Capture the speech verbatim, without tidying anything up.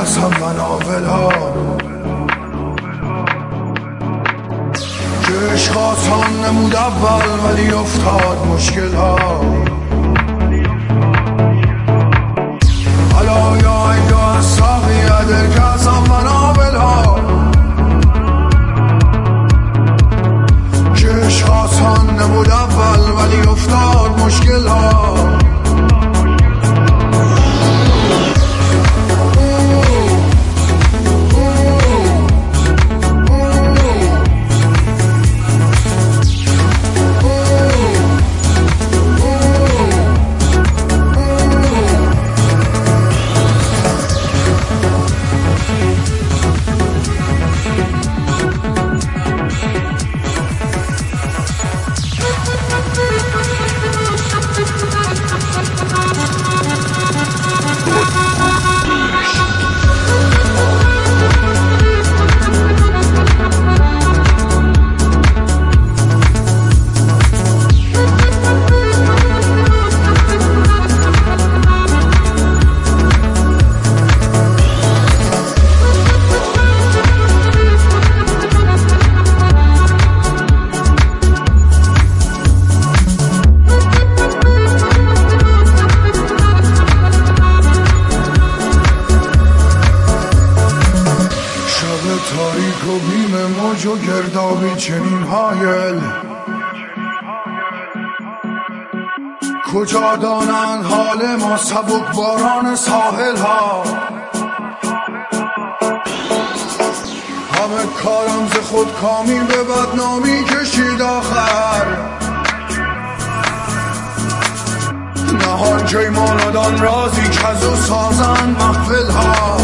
کسم مناول ها که عشق آسان نمود اول ولی افتاد مشکل ها حالا یا یا از ساقی عدل کسم مناول ها که عشق آسان نمود اول ولی افتاد مشکل ها تاریک و بیم موج و گردابی چنین هایل کجا دانند حال ما سبک باران ساحل ها همه کارم ز خود کامی به بدنامی کشید آخر نهان جای ماندان رازی که از او سازند محفل ها